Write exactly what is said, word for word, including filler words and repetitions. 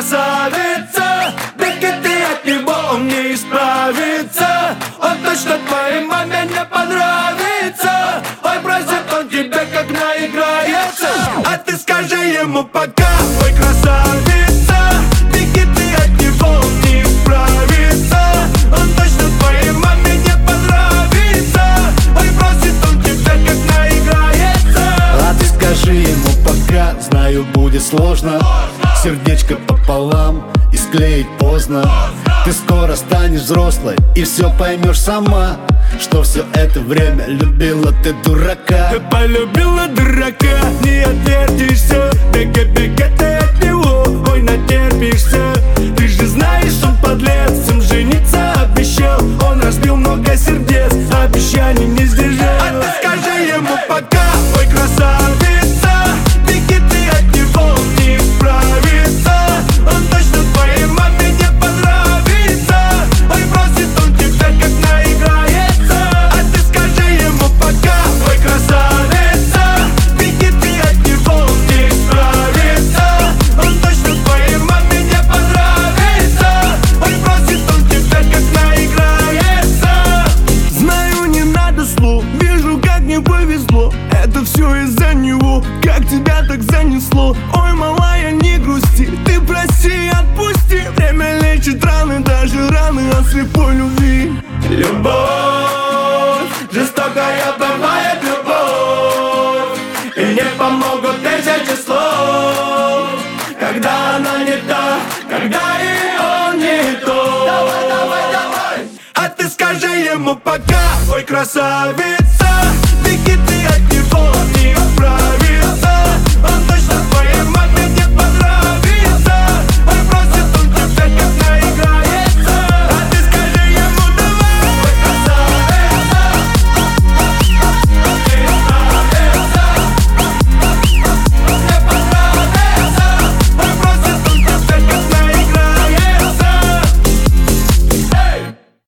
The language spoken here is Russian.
красавица, беги ты от него, он не исправится. Он точно твоей маме не понравится. Ой, просит он тебя, как наиграется. А ты скажи ему пока, ой, красавица, беги ты от него, он не исправится. Он точно твоей маме не понравится. Ой, просит он тебя, как наиграется. А ты скажи ему пока, знаю, будет сложно. Сердечко пополам и склеить поздно. Ты скоро станешь взрослой и все поймешь сама, что все это время любила ты дурака. Ты полюбила дурака, не отвертишься. Бега, бега ты от него, ой, натерпишься. Ты же знаешь, он подлец, им жениться обещал. Он разбил много сердец, обещаний не сдержал. А ты скажи ему пока, ой, красавица, беги ты от него, он не исправится. Он точно твоей маме не понравится. Ой, просит он тебя, как наиграется. А ты скажи ему пока, ой, красавица, беги ты от него, он не исправится. Он точно твоей маме не понравится. Ой, просит он тебя, как наиграется. Знаю, не надо слов, вижу, как не повезло. Это все из-за него, как тебя так занесло. Ой, малая, не грусти, ты проси, отпусти. Время лечит раны, даже раны от слепой любви. Любовь, жестокая бывает любовь, и не помогут тысячи слов. Когда она не та, когда и он не то. Давай, давай, давай. А ты скажи ему пока, ой, красавица, беги ты от